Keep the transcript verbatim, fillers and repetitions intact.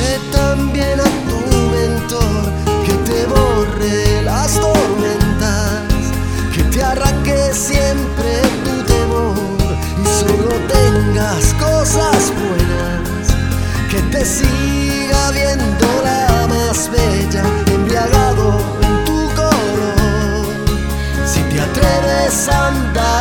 Dile también a tu mentor que te borre las tormentas, que te arranque siempre tu temor y solo tengas cosas buenas, que te siga viendo la más bella, embriagado en tu color. Si te atreves a andar